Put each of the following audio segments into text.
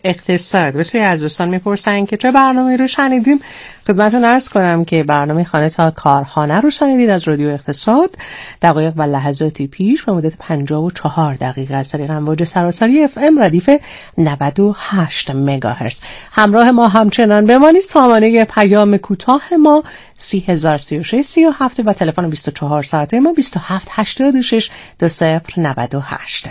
اقتصاد. بسیاری از دوستان میپرسن که چه برنامه رو شنیدیم. خدمتتون عرض کنم که برنامه خانه تا کارخانه رو شنیدید از رادیو اقتصاد. دقایق و لحظاتی پیش به مدت 54 دقیقه از طریق امواج سراسری FM ردیف 98 مگاهرتز. همراه ما همچنان بمانید. سامانه پیام کوتاه ما 303637 و تلفن 24 ساعته ما 2786 2098.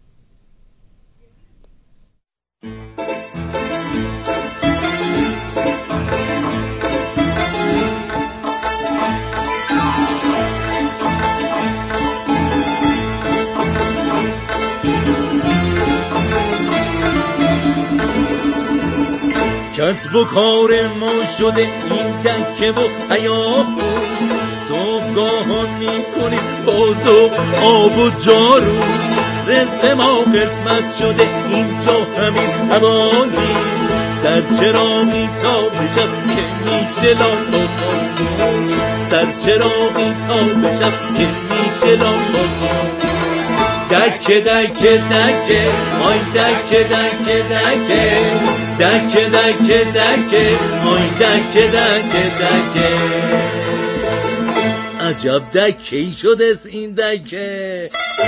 کسب و کار ما شده این دکه و حیاه، صبحگاهان میکنیم باز و آب و جارو، رزق ما قسمت شده اینجا همین حوالی، سرچراغی تا بشب که میشه لال بخواد، سرچراغی تا بشب که میشه لال بخواد. دکه دکه دکه آی دکه دکه دکه دکه دکه دکه آی دکه دکه دکه. عجب دکه‌ای شده این دکه.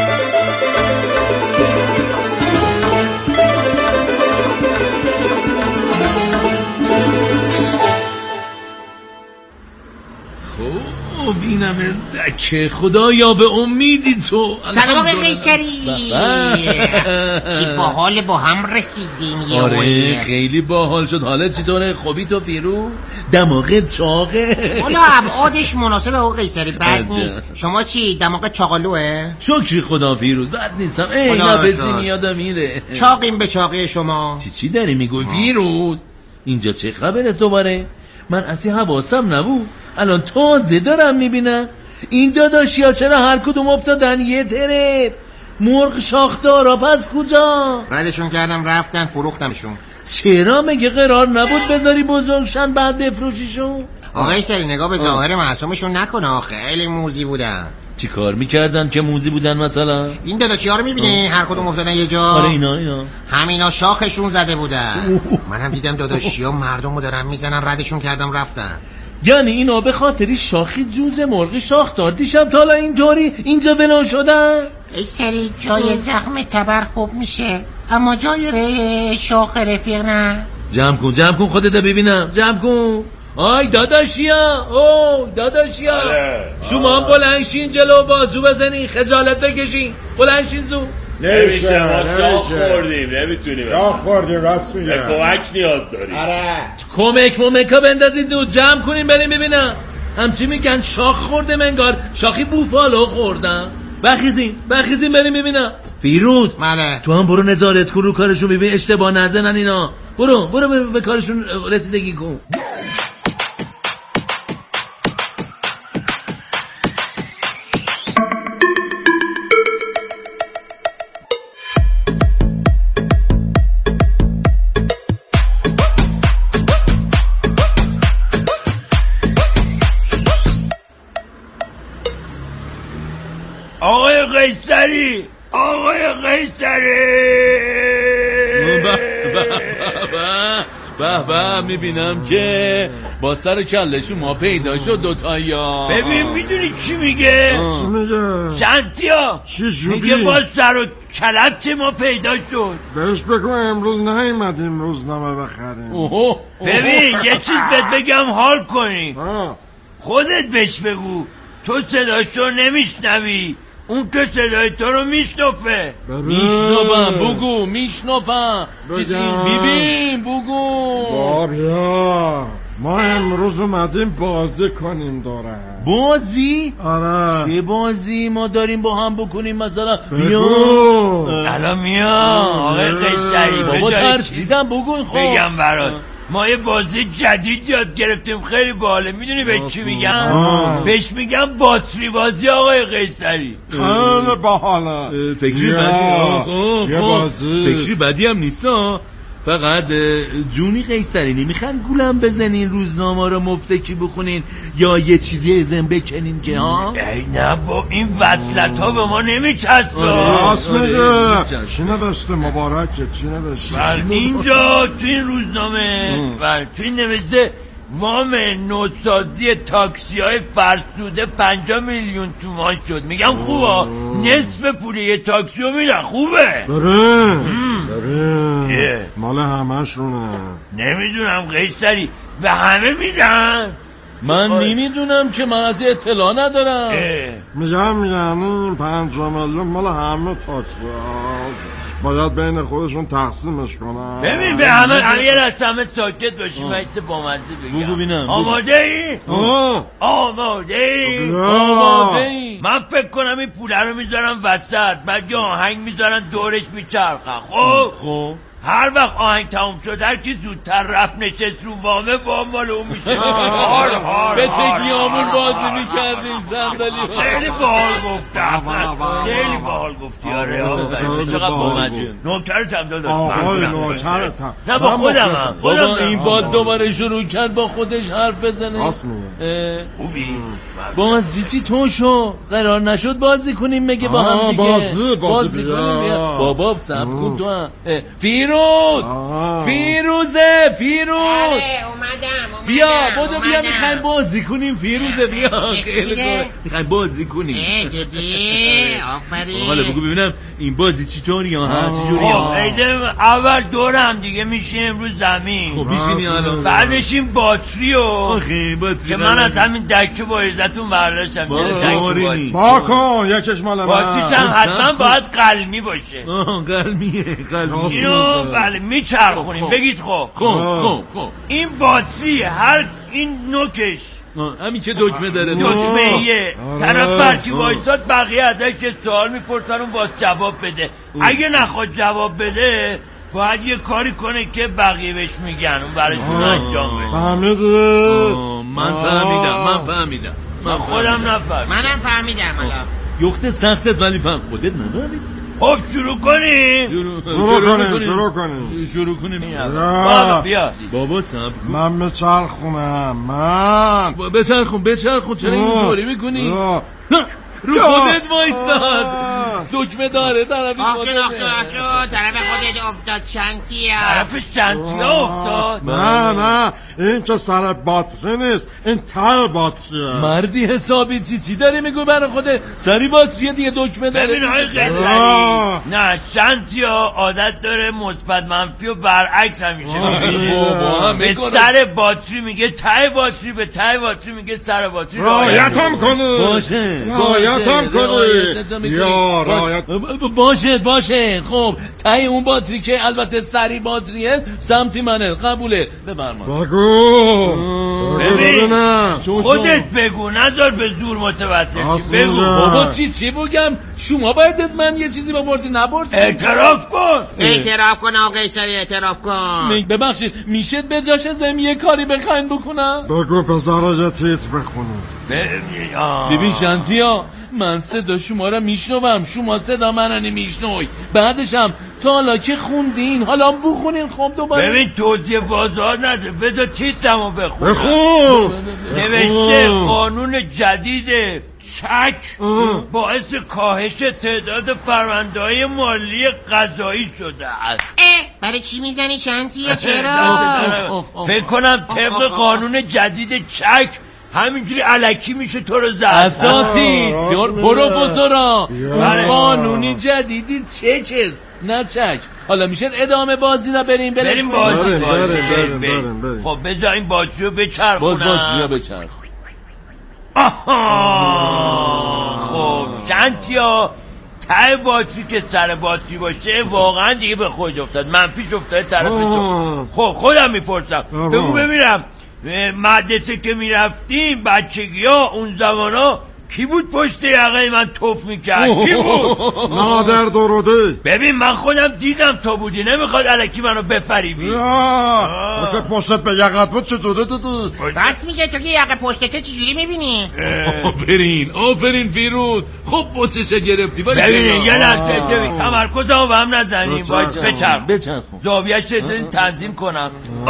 خب اینم دکه. خدایا به امیدی تو. سلام آقای قیصری. چی باحال با هم رسیدیم. آره خیلی باحال شد. حالت چطوره؟ خوبی تو فیرو؟ دماغت چاقه؟ حالا ابعادش مناسب آقای قیصری بد نیست. شما چی دماغت چاقالوه؟ شکری خدا فیروز بد نیستم. ای نفسی میاد میره. چاقیم به چاقی شما. چی داری میگوی فیروز؟ اینجا چه خبر است دوباره؟ من اصلا حواسم نبود، الان تازه دارم میبینم. این داداشیا چرا هر کدوم افتادن یه ترپ؟ مرغ شاخدارا پس کجا؟ ردشون کردم رفتن فروختمشون. چرا مگه قرار نبود بذاری بزرگشن بعد بفروشیشون؟ آقای سری نگاه به ظاهر معصومشون نکنه، خیلی موزی بودن. چی کار میکردن که موزی بودن مثلا؟ این داداشی‌ها رو میبینی هر کدوم افتادن یه جا؟ آره اینا همینا شاخشون زده بودن. منم دیدم داداشی‌ها مردمو دارن میزنن، ردشون کردم رفتن. یعنی اینا به خاطری شاخی جوجه مرغ شاخ دار دیشب تالا اینطوری اینجا بنا شدن؟ ای سری جای زخم تبر خوب میشه، اما جای شاخ رفیق نه. جمع کن خودت ببینم. جمع کن. آی داداشیا، او داداشیا، شما هم بلنشین جلو بازو بزنین، خجالت بکشین، بلنشین زود. نمیشه ما شاخ خوردیم، نمیتونیم. شاخ خوردیم راست میگم. به کمک نیاز داریم. کمکا بندازید دو جمع کنیم بریم ببینم. همچی میگن شاخ خوردم انگار شاخی بوفالو خوردم. بخیزین بریم ببینم. فیروز ماله تو هم برو نظارت کن رو کارشون، ببین اشتباه نزنن اینا. برو به کارشون رسیدگی کن. آقای قیصری به میبینم که با سر کله شما پیدا شد دوتایا. ببین میدونی چی میگه؟ چی میگه؟ شنتیا چی شدی؟ میگه با سر و کلت ما پیدا شد. بهش بگو امروز نیومدیم روزنامه بخریم. ببین یه چیز بهت بگم حال کنی. خودت بهش بگو، تو صداشو نمیشنوی، اون که صدای تو رو میشنفه. میشنفم بگو، میشنفم. ببین بگو. بیا ما امروز اومدیم بازی کنیم داره. بازی؟ آره. چه بازی ما داریم با هم بکنیم مثلا؟ بیا الان میام آقای قیصری. بابا ترسیدم بگو. خب بگم برات، ما یه بازی جدید یاد گرفتیم خیلی باحاله. میدونی به چی میگم؟ بهش میگم باتری بازی آقای قیصری. خیلی باحاله. فکری بدی هم نیست. فقط جونی قیصری نمیخوان گولم بزنین روزنامه رو مفتکی بخونین یا یه چیزی ازم بکنین که ها؟ نه با این وصلت ها به ما نمیچسبه. راست میگه. چی نوشته مبارکه؟ چی نوشته؟ اینجا تو این روزنامه تو این نوشته وام نوسازی تاکسی های فرسوده 50 میلیون تومان شد. میگم خوبه، نصف پول یه تاکسی رو میدن. خوبه داره مال همه شونه. نمیدونم قیصری به همه میدن. من نمیدونم که من از اطلاع ندارم. میگم این 5 میلیون مال همه تاکسی باید بین خودشون تقسیمش کنن. ببین به همه یه لحظه همه ساکت باشیم. وایسته بامزه بگم. ببینم آماده ای؟ آماده ای؟ من فکر کنم این پوله رو میذارم وسط، بعد یه آهنگ میذارن دورش میچرخن. خب هر وقت آهنگ تموم شد هر کی زودتر رفت نشست رو وامه وام مال اون میشه. به چه گیامون بازی میکردیم صندلی. خیلی باحال گفتم. خیلی باحال گفتی. آره چقدر بامزه. نوکرتم داداش. آقای نوکرتم. نه با خودم. بابا این باز دوباره شروع کرد با خودش حرف بزنه. راست میگه. خوبی بازی چی تو شو قرار نشد بازی کنیم مگه با هم دیگه بازی کنیم. بابا صبر کن تو هم. فیروزه اومدم بیا میخوایم بازی کنیم. فیروزه بیا میخوایم بازی کنیم. جدی آفرین. حالا بگو ببینم این بازی چطوریه ها؟ اول دورم دیگه میشیم امروز زمین. خب میشینی الان. بعدش این باتری که من از همین دکه با عزتون برداشتم. با کن یکش مال من. باتریش هم حتما باید قلمی باشه. قلمیه اینو بله میچرخونیم. بگید خب این باتری هر این نوکش همین که دکمه داره دکمه طرف فرکی وایساد بقیه ازش سوال میپرسن اون باز جواب بده. اگه نخواد جواب بده باید یه کاری کنه که بقیه بهش میگن اون برایشون انجام بده. فهمیدی؟ من فهمیدم. من خودم نفهمیدم. منم فهمیدم. حالا یخت سختت ولی فهم خودت نداری. خب شروع کنیم. بیا بابا صبر من میچرخونم. بچرخون چرا اینطوری میکنی؟ رو خودت وایساد. سکمه داره طرفی خودت. طرف خودت افتاد. شنتیا افتاد. نه این که سر باتری نیست، این ته باتریه. مردی حسابی چی داری میگو برای خودت؟ سری باتریه دیگه دکمه داره. ببین های قدری نه شنتیا عادت داره مثبت منفی و برعکس همیشه به سر باتری میگه ته باتری، به ته باتری میگه سر باتری. رعایتم کنه. باشه خب ته اون باتری که البته سری باتریه سمتی منه. قبوله ببرما. بگو خودت بگو نذار به زور متوسط بگو. بابا چی بگم؟ شما باید از من یه چیزی بپرسی نپرسی. اعتراف کن آقا قیصری اعتراف کن. ببخشید میشه به جاش ازم یه کاری بخواین بکنم؟ بگو بذاره یه تیتر بخونم. ببین شنتیا من صدا شما را میشنوم، شما صدا من نمیشنوی. بعدش هم تا حالا که خوندین حالا بخونین. خب دوباره ببین توضیح واضح نده. بذار تیترمو بخون. نوشته قانون جدید چک باعث کاهش تعداد فرمانده‌های مالی قضایی شده است. برای چی میزنی شنتیا؟ چرا؟ فکر کنم طبق قانون جدید چک همینجوری الکی میشه تو رو زد. اساتید پروفسورا قانونی جدیدی چکز نه چک. حالا میشه ادامه بازی را بریم بازی. خب بذار این بازی رو بچرخونم. خب شنتیا ته باتری که سر باتری باشه واقعا دیگه به خود افتاد. منفیش افتاده طرف تو. خب خودم میپرسم بگو ببینم مدرسه که میرفتیم بچگی ها اون زمان ها کی بود پشت یقه من توف میکرد؟ کی بود؟ نادر دروده. ببین من خودم دیدم تو بودی، نمیخواد الکی منو بفریبی. که پشتت به یقت بود چطوره دیدی؟ راست میگه، تو که یقه پشتته چجوری میبینی؟ آفرین فیروز. خب بوچش گرفتی. ببینین یه لحظه تمرکزمو به هم نزنیم. وایس بچرخ زاویه‌اش تنظیم کنم.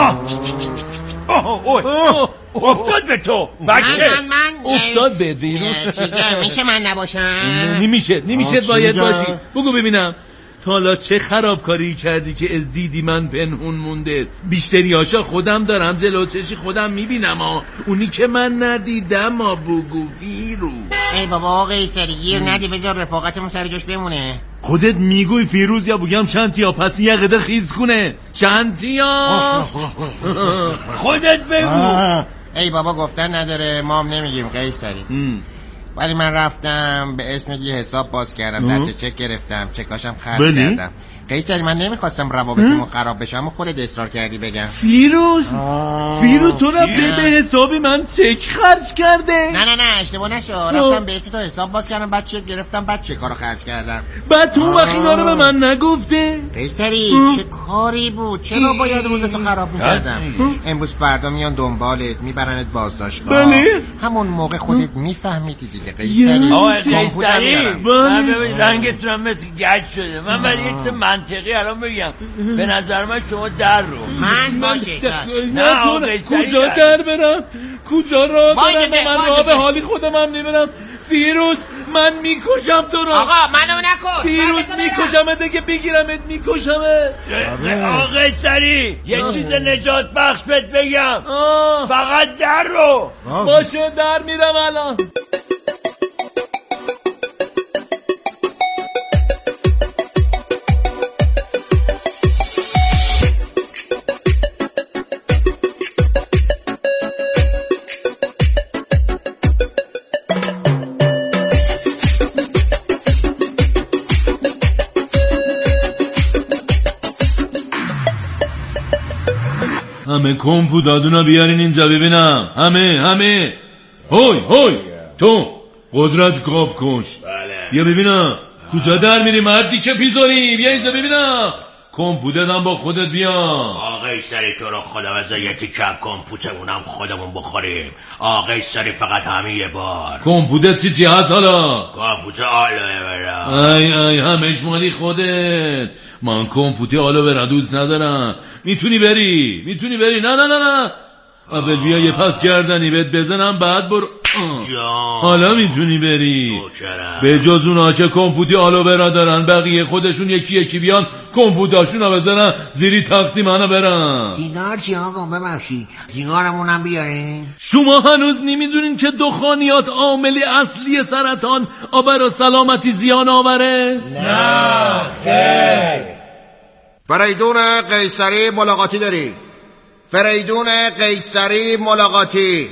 افتاد به تو بچه. من افتاد به بیرون. چیزه میشه من نباشم؟ نمیشه باید باشی. بگو ببینم تا حالا چه خرابکاری کردی که از دیدی من پنهون مونده؟ بیشتری هاشا خودم دارم جلو چشی خودم میبینم اونی که من ندیدم بگو فیروز. ای بابا قیصری گیر ندی، بذار رفاقتمون سر جاش بمونه. خودت میگوی فیروز یا بگم شنتیا؟ پس یه قدر خیز کنه شنتیا. خودت بگو. ای بابا گفتن نداره، ما هم نمیگیم قیصری. ولی من رفتم به اسم یه حساب باز کردم، دست چک گرفتم، چکاشم خرج کردم. قیصری من نمیخواستم روابطمون خراب بشه، اما خودت اصرار کردی بگم. فیروز تو رفتی به حساب من چک خرج کرده؟ نه اشتباه نشو، رفتم به اسم تو حساب باز کردم، بعد چک گرفتم، بعد چکا رو خرج کردم. بعد تو وقتی اینا رو به من نگفته؟ قیصری چه کاری بود؟ چرا باید روزتو خراب میکردم؟ امروز فردا میان دنبالت میبرنت بازداشتگاه. بله همون موقع خودت میفهمیدی دیگه قیصری. قیصری من رنگتونم مثل گچ شده. من ولی یک منطقی الان بگم، به نظر من شما در رو من باشه نه کجا در برم؟ کجا را دارم؟ من راه به حالی خودم هم نمیرم. فیروز من میکشم تو رو. آقا منو نکش. فیروز میکشمه دیگه، بگیرمت میکشمه. آقا قیصری یه چیز نجات بخش بهت بگم، فقط در رو. باشه در میرم الان. همه کمپودادونا بیارین اینجا ببینم. همه هوی تو قدرت گاف کش. بیا ببینم کجا در میری مردی که پیزاری؟ بیا اینجا ببینم. کمپودتم با خودت بیا. آقای سری تو رو خدا بذار یه تیکه کمپوتمونم خودمون بخوریم. آقای سری فقط همین یه بار. کمپودت چی هست حالا؟ کمپوت آلوه برا. ای همش مالی خودت. من کمپوتی آلوه دوست ندارم. میتونی بری. نه اول بیا یه پس گردنی بهت بزنم بعد برو. حالا میتونی بری. به جز اونا که کمپوتی آلوبرا دارن، بقیه خودشون یکی بیان کمپوتاشون رو بزنن زیری تختی منو برن. سیگار چی آقا؟ ببخشید سیگارمونم بیارین. شما هنوز نمیدونین که دخانیات عامل اصلی سرطان آبر و سلامتی زیان آوره؟ نه خیر. فریدون قیصری ملاقاتی داری. فریدون قیصری ملاقاتی.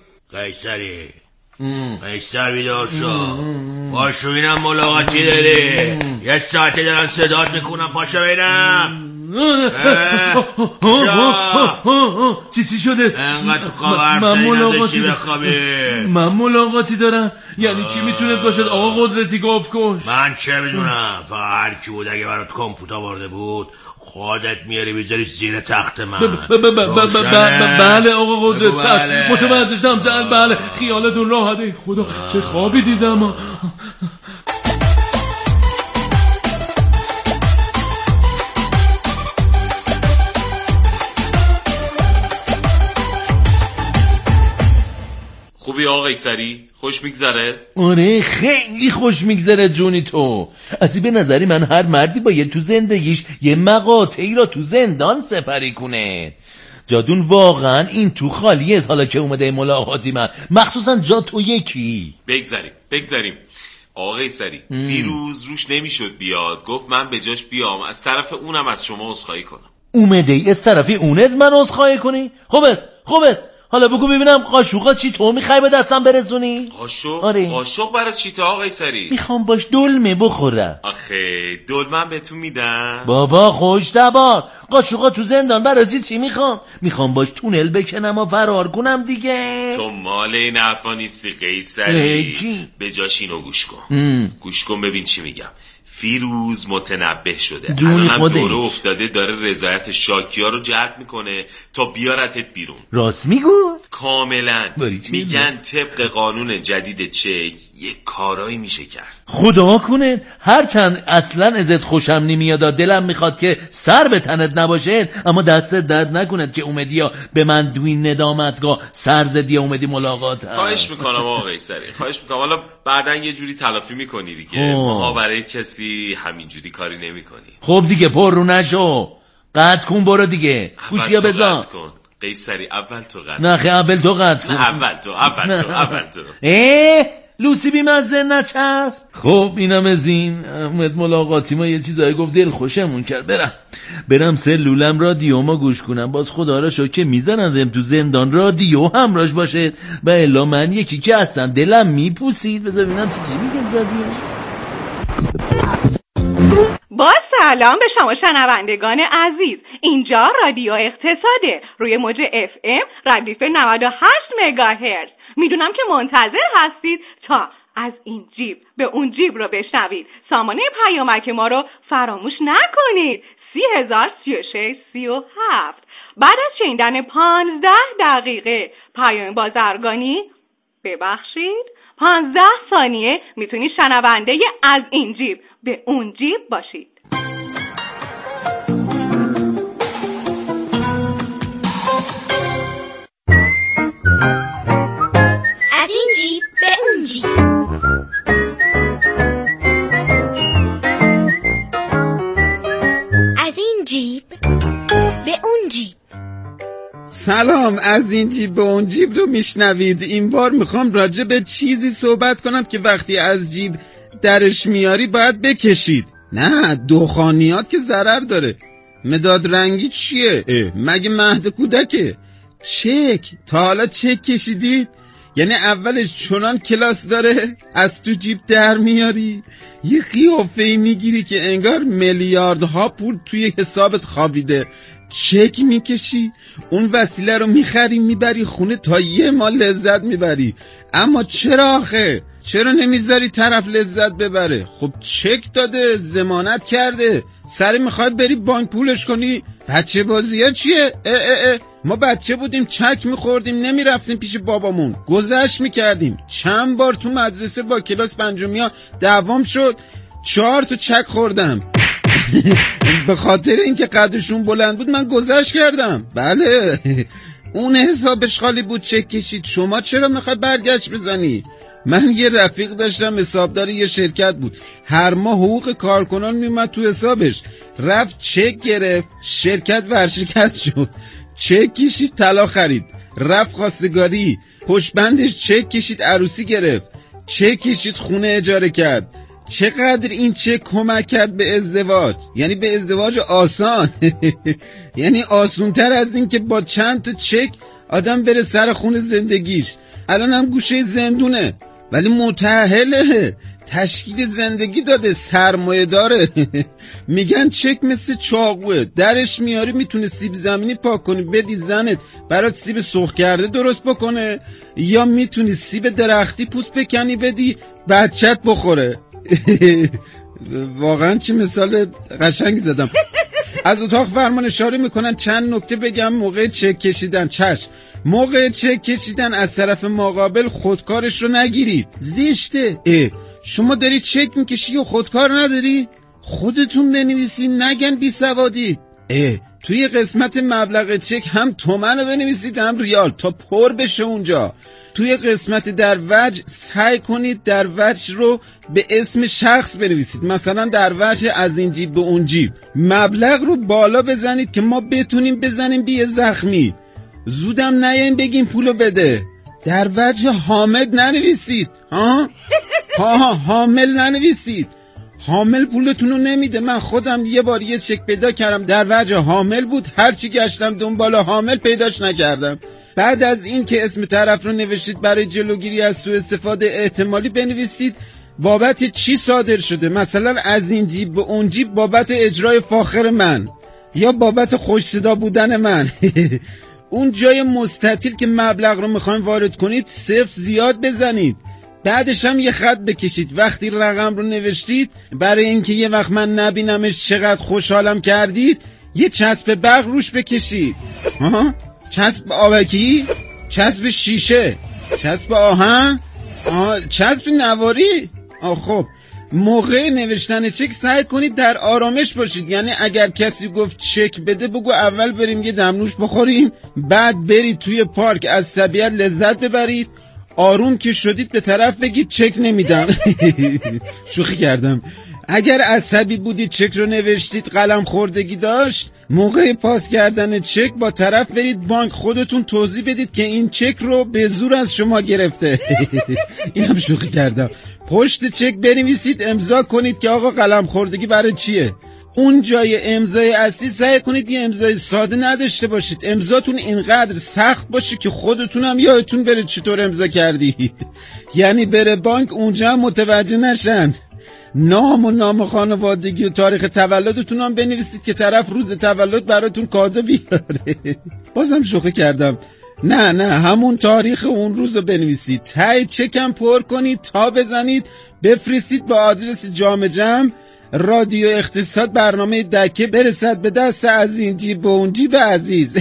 قیصر بیدار شو. باشو اینم ملاقاتی داری. یه ساعتی دارن صدات میکنم، پاشو بینم. چی شده؟ انقدر تو قبرتایی نداشتی بخوابی. من ملاقاتی دارم؟ یعنی کی میتونه باشد آقا قدرتی گاف کش؟ من چه میدونم، فقط هر کی بود اگه برات کمپوت آورده بود خودت میاری بیذاری زیر تخت من. بله آقا قدرت متوجه شدم. بله خیالتون راحته. خدا چه خوابی دیدم. خوبی آقا قیصری؟ خوش میگذره؟ آره خیلی خوش میگذره جونی تو. اصی به نظری من هر مردی باید تو زندگیش یه مقاطعی را تو زندان سپری کنه. جادون واقعا این تو خالیه حالا که اومده ملاقاتی من، مخصوصا جا تو یکی. بگذاریم آقا قیصری. فیروز روش نمیشد بیاد، گفت من به جاش بیام، از طرف اونم از شما عذرخواهی کنم. اومده ای از طرفی اونت من عذرخواهی کنی؟ خوب است حالا بگو ببینم قاشقا چی تو میخوای به دستم برسونی؟ قاشق؟ آره. قاشق برای چی تا آقای سری؟ میخوام باش دلمه بخورم. آخه دلمه بهتون میدم؟ بابا خوش تبار، قاشقا تو زندان برای چی میخوام باش تونل بکنم و فرار کنم دیگه. تو مال این حرفا نیستی قیصری. به جاش اینو گوش کن ببین چی میگم. فیروز متنبه شده، الانم دوره افتاده، داره رضایت شاکیا رو جلب میکنه تا بیارتت بیرون. راست میگو؟ کاملا. میگن طبق قانون جدید چک یه کارایی میشه کرد. خدا کنه هرچند اصلا ازت خوشم نمیاد، دلم میخواد که سر به تنت نباشه، اما دستت درد نکند که اومدی یا به من دوی ندامتگاه سر زدی اومدی ملاقات. خواهش میکنم آقای سری، خواهش میکنم. حالا بعدن یه جوری تلافی میکنی دیگه. ما برای کسی همینجوری کاری نمیکنی. خب دیگه پر رو نشو، قطع کن برو دیگه. گوشیا بزن. قیصری اول تو قطع. نه خیلی اول تو قطع کن. اول تو. لوسی بی مزه نچسب. خب اینم از این. احمد ملاقاتی ما یه چیزایی گفت دل خوشمون کرد. برم سلولم رادیو ما گوش کنم. باز خدا را شکر که میزنندم تو زندان رادیو همراش باشه، و الا من یکی که اصلا دلم میپوسید. بذار ببینم چی میگه رادیو. با سلام به شما شنوندگان عزیز، اینجا رادیو اقتصاده روی موج FM ردیف 98 مگاهرتز. میدونم که منتظر هستید تا از این جیب به اون جیب رو بشنوید. سامانه پیامک ما رو فراموش نکنید. 303637. بعد از شنیدن 15 دقیقه پیام بازرگانی، ببخشید 15 ثانیه، میتونید شنونده از این جیب به اون جیب باشید. از این جیب به اون جیب. از این جیب به اون جیب. سلام، از این جیب به اون جیب رو میشنوید. این بار میخوام راجع به چیزی صحبت کنم که وقتی از جیب درش میاری باید بکشید. نه، دخانیات که ضرر داره. مداد رنگی چیه؟ مگه مهد کودکه؟ چک، تا حالا چک کشیدید؟ یعنی اولش چنان کلاس داره از تو جیب در میاری، یه قیافه‌ای میگیری که انگار میلیاردها پول توی حسابت خوابیده. چک میکشی، اون وسیله رو میخری میبری خونه تا یه ماه لذت میبری. اما چرا آخه؟ چرا نمیذاری طرف لذت ببره؟ خب چک داده، ضمانت کرده، سری میخوای بری بانک پولش کنی؟ بچه بازی ها چیه؟ ما بچه بودیم چک میخوردیم، نمیرفتیم پیش بابامون، گذشت میکردیم. چند بار تو مدرسه با کلاس پنجمیا دعوام شد، 4 تا چک خوردم. به خاطر اینکه قدشون بلند بود من گذشت کردم. بله، اون حسابش خالی بود چک کشید. شما چرا میخوای برگشت بزنی؟ من یه رفیق داشتم حسابدار یه شرکت بود، هر ماه حقوق کارکنان میومد تو حسابش، رفت چک گرفت، شرکت ورشکست شد، چک کشید طلا خرید، رفت خواستگاری، پشت بندش چک کشید عروسی گرفت، چک کشید خونه اجاره کرد. چقدر این چک کمک کرد به ازدواج، یعنی به ازدواج آسان. یعنی آسونتر از این که با چند تا چک آدم بره سر خون زندگیش. الان هم گوشه زندونه ولی متأهله، تشکیل زندگی داده، سرمایه داره. میگن چک مثل چاقوه، درش میاری میتونه سیب زمینی پاک کنی بدی زنت برات سیب سرخ کرده درست بکنه، یا میتونی سیب درختی پوست بکنی بدی بچت بخوره. واقعا چه مثال قشنگی زدم. از اتاق فرمان اشاره میکنن چند نکته بگم موقع چک کشیدن. چشم، موقع چک کشیدن از طرف مقابل خودکارش رو نگیرید، زشته. شما داری چک میکشی و خودکار نداری؟ خودتون بنویسید، نگن بی سوادید. توی قسمت مبلغ چک هم تومن رو بنویسید هم ریال تا پر بشه اونجا. توی قسمت در وجه سعی کنید در وجه رو به اسم شخص بنویسید، مثلا در وجه از این جیب به اون جیب. مبلغ رو بالا بزنید که ما بتونیم بزنیم بی زخمی. زودم نیاین بگیم پولو بده. در وجه حامد ننویسید، حامل ننویسید. حامل پولتون رو نمیده. من خودم یه بار یه چک پیدا کردم در وجه حامل بود، هرچی گشتم دنبال حامل پیداش نکردم. بعد از این که اسم طرف رو نوشتید برای جلوگیری از سوء استفاده احتمالی بنویسید بابت چی صادر شده، مثلا از این جیب به اون جیب بابت اجرای فاخر من یا بابت خوش صدا بودن من. اون جای مستطیل که مبلغ رو میخواین وارد کنید صفر زیاد بزنید، بعدش هم یه خط بکشید. وقتی رقم رو نوشتید برای اینکه یه وقت من نبینمش چقدر خوشحالم کردید یه چسب برق روش بکشید. چسب آبکی، چسب شیشه، چسب آهن، چسب نواری. خب موقع نوشتن چک سعی کنید در آرامش باشید، یعنی اگر کسی گفت چک بده بگو اول بریم یه دمنوش بخوریم، بعد برید توی پارک از طبیعت لذت ببرید. آروم که شدید به طرف بگید چک نمیدم. شوخی کردم. اگر عصبی بودید چک رو نوشتید قلم خوردگی داشت، موقع پاس کردن چک با طرف برید بانک خودتون توضیح بدید که این چک رو به زور از شما گرفته. اینم شوخی کردم. پشت چک بنویسید امضا کنید که آقا قلم خوردگی برای چیه. اون جای امضای اصلی سعی کنید یه امضای ساده نداشته باشید، امضاتون اینقدر سخت باشه که خودتون هم یادتون بره چطور امضا کردید. یعنی بره بانک اونجا هم متوجه نشن. نام و نام خانوادگی و تاریخ تولدتون هم بنویسید که طرف روز تولد براتون کادو بیاره. بازم شوخی کردم. نه همون تاریخ اون روز رو بنویسید. ته چکم پر کنید تا بزنید بفرستید با آدرس جام جم رادیو اقتصاد برنامه دکه برسد به دست از این جیب به اون جیب عزیز.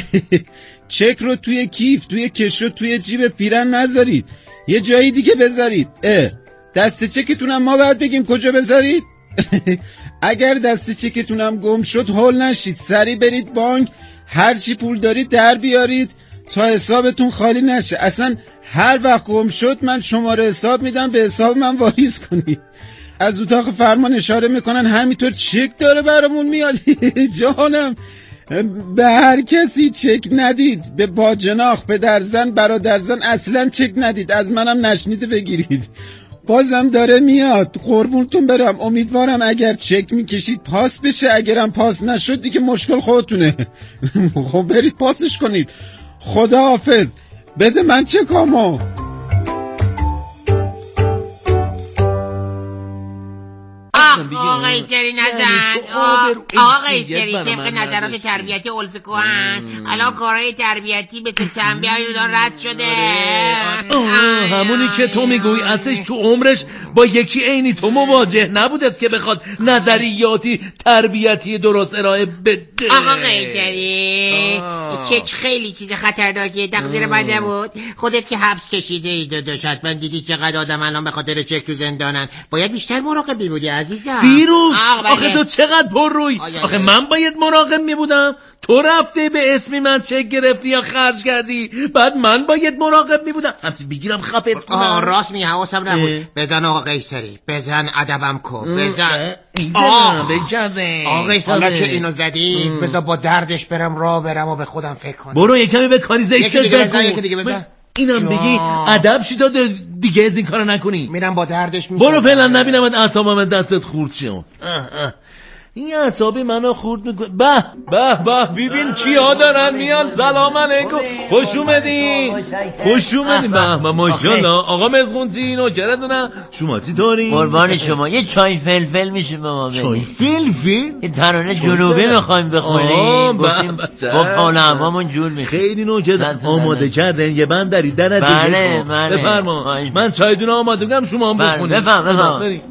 چک رو توی کیف، توی کشو، توی جیب پیرن نذارید، یه جایی دیگه بذارید. دست چکتونم ما باید بگیم کجا بذارید؟ اگر دست چکتونم گم شد هول نشید، سری برید بانک هرچی پول دارید در بیارید تا حسابتون خالی نشه. اصلا هر وقت گم شد من شماره حساب میدم، به حساب من واریز کنید. از اتاق فرمان اشاره میکنن همینطور چک داره برامون میاد. جانم به هر کسی چک ندید، به باجناق، پدرزن، برادرزن اصلا چک ندید، از منم نشنیده بگیرید. بازم داره میاد، قربونتون برم. امیدوارم اگر چک میکشید پاس بشه، اگرم پاس نشد دیگه مشکل خودتونه. خب برید پاسش کنید. خدا حافظ. بده من چکامو. آقای سری نزن، آقای سری طبق نظرات تربیتی الفی کهن الان کارهای تربیتی مثل تنبیه رد شده. همونی که تو میگوی اصلش تو عمرش با یکی عینی تو مواجه نبوده که بخواد نظریاتی تربیتی درست ارائه بده. آقا قیصری چک خیلی چیز خطرناکیه، تقدیر من نبود. خودت که حبس کشیده ای داداش، حتما دیدی چقدر آدم الان به خاطر چک تو زندانن. باید بیشتر مراقب بودی عزیزم. فیروز آخه تو چقدر پر روی. آخه من باید مراقب می بودم؟ تو رفته به اسمی من چک گرفتی یا خرج کردی، بعد من باید مراقب می بودم همچی بگیرم خفت کنم. راست می حواسم نبود. بزن آقا قیصری، بزن ادبم کن، بزن. آقا قیصری چه اینو زدی؟ بذار با دردش برم راه برم و به خودم فکر کنم. برو یکمی به کاری زشت کن. یکی دیگه بزن. اینم بگی ادب شی تا دیگه از این کارو نکنی. میرم با دردش میشم. برو فعلا نبینم اعصابم دستت خورد شه. این اعصابی منو خورد میکنه. به ببین چیا دارن میان. سلام علیکم، خوش اومدین. خوش اومدین. به ماشاءالله. آقا مزغونتی نوکرتونم. شما چی طوری؟ قربان شما. یه چای فلفل میشه به ما بدین؟ چای فلفل؟ یه ترانه جنوبی میخوایم بخونیم. گفت حال هممون جور میشه. خیلی نوکرتون آماده کردن یه بندری درجه. بله بفرما. من چایدون آماده بگم شما هم بخونید. بفهم.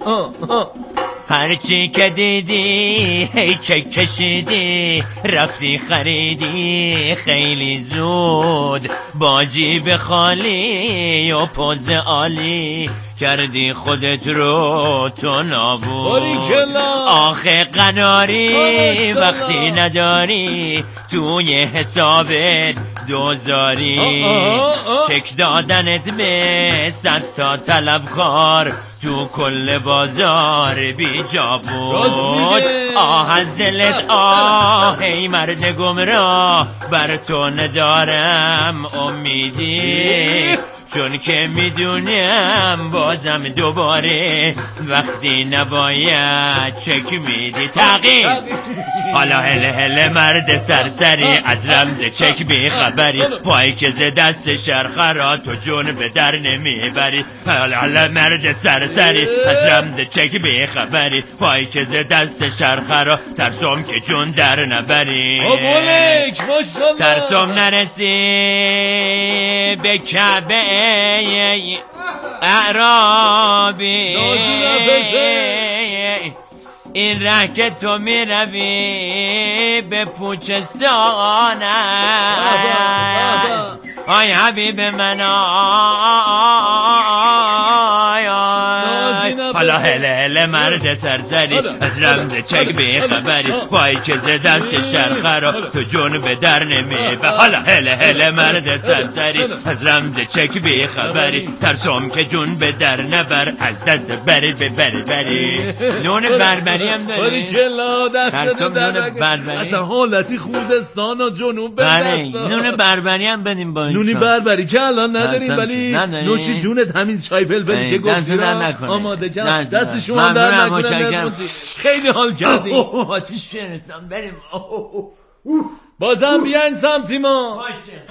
هرچی که دیدی هی چک کشیدی، رفتی خریدی خیلی زود، با جیب خالی و پوز عالی، کردی خودت رو تو نابود. آخه قناری وقتی نداری توی حسابت دوزاری، چک دادنت به 100 تا طلبکار تو کل بازار بیجا بود. از دلت ای مرد گمراه، بر تو ندارم امیدی، چون که میدونم بازم دوباره وقتی نباید چک میدی تغییر. حالا هله مرد سرسری از رمز چک بی خبری، پایی که ز دست شرخه را تو جون به در نمیبری. حالا مرد سرسری از رمز چک بی خبری، پایی که ز دست شرخه را ترسم که جون در نبری. ترسم نرسی به کعبه اعرابی، این ره که تو می روی به پوچستان است. آی حبیب من حالا هله مرد سرسری از رمز چک بی خبری، پایی که ز دست شرخه را تو جون به در نمیبری. حالا هله مرد سرسری از رمز چک بی خبری، ترسم که جون به در نبر از دست بری بری. نون بربری هم داری؟ ترسم نون بربری اصلا حالتی خوزستان و جنوب به دست. نون بربری هم بدیم با این نونی بربری که الان نداریم، ولی نوشی جونت همین چای فلفلی که گفتی را آماده کرد. دست شما در نکنم. خیلی حال کردیم. آتیش شنیدم بریم. بازم بیاین سمتی ما.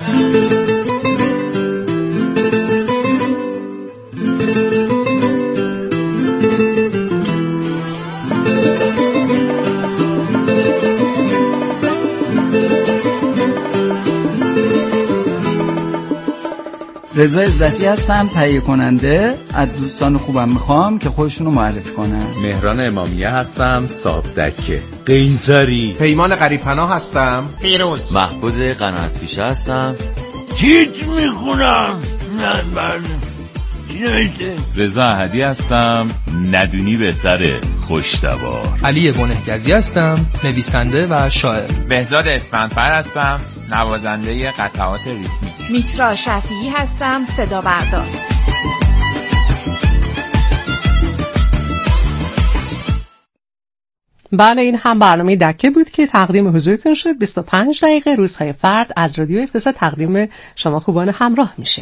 رضا عزتی هستم، تهیه کننده. از دوستان خوبم میخوام که خودشونو معرفی کنن. مهران امامیه هستم، صاحب دکه. قیصری. پیمان قریب‌پناه هستم. فیروز. محبود قناعت‌پیشه هستم. تیت میخونم. نه چی نوشته؟ رضا احدی هستم، ندونی بهتره، خوشتبار. علی گنهگزی هستم، نویسنده و شاعر. بهزاد اسفندفر هستم، نوازنده قطعات ریتمی. میترا شفیعی هستم، صدا بردار. بله، این هم برنامه دکه بود که تقدیم حضورتون شد. 25 دقیقه روزهای فرد از رادیو اقتصاد تقدیم شما خوبان همراه میشه.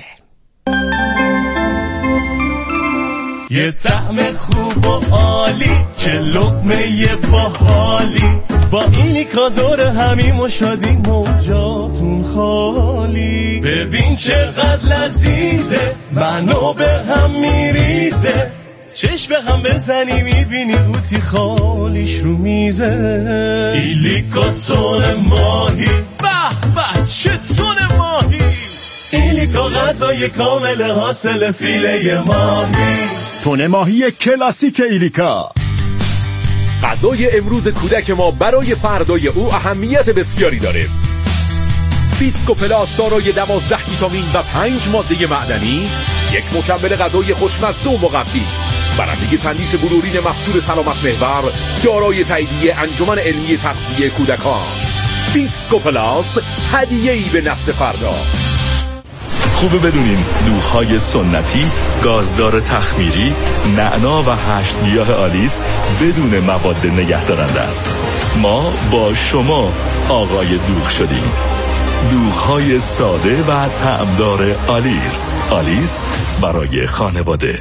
یه طعم خوب و عالی، چه لقمه باحالی، با ایلیکا دور همیم و شادیم و جاتون خالی. ببین چقدر لذیذه، منو به هم میریزه، چشم به هم بزنی میبینی بوتی خالیش رو میزه. ایلیکا تون ماهی، به به چه تون ماهی، ایلیکا غذای کامل حاصل فیله ماهی. تون ماهی کلاسیک ایلیکا. غذای امروز کودک ما برای فردای او اهمیت بسیاری داره. بیسکو پلاس دارای 12 ویتامین و 5 ماده معدنی، یک مکمل غذایی خوشمزه و مقوی، برنده تندیس بلورین محصول سلامت محور، دارای تاییدیه انجمن علمی تغذیه کودکان. بیسکو پلاس، هدیه‌ای به نسل فردا. خوبه بدونین دوغ‌های سنتی، گازدار تخمیری، نعنا و 8 گیاه آلیس بدون مواد نگهدارنده است. ما با شما آقای دوغ شدیم. دوغ‌های ساده و طعمدار آلیس. آلیس برای خانواده.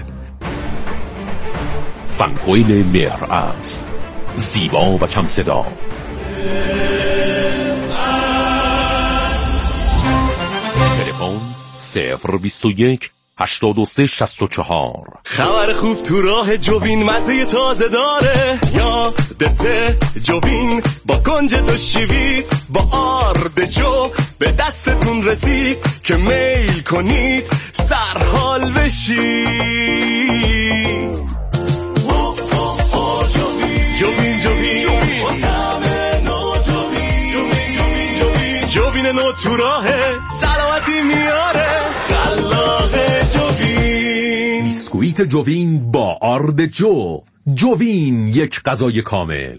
فنکویل مهرعز، زیبا و کم صدا. تلفن 021 83 64. خبر خوب تو راه جوین، مزه تازه داره، یادته جوین با کنج دو شیوید، با آرد جو به دستتون رسید که میل کنید سرحال بشید. جوین جوین با طعم نو، جوین نو تو راهه، سلامتی میاره، خلاق جوین. بیسکویت جوین با آرد جو. جوین، یک غذای کامل.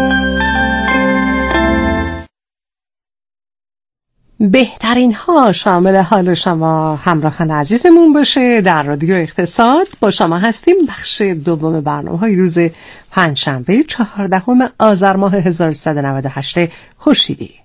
بهترین ها شامل حال شما همراهان عزیزمون باشه. در رادیو اقتصاد با شما هستیم. بخش دوم برنامه‌های روز پنجشنبه 14 آذر ماه 1398 خورشیدی.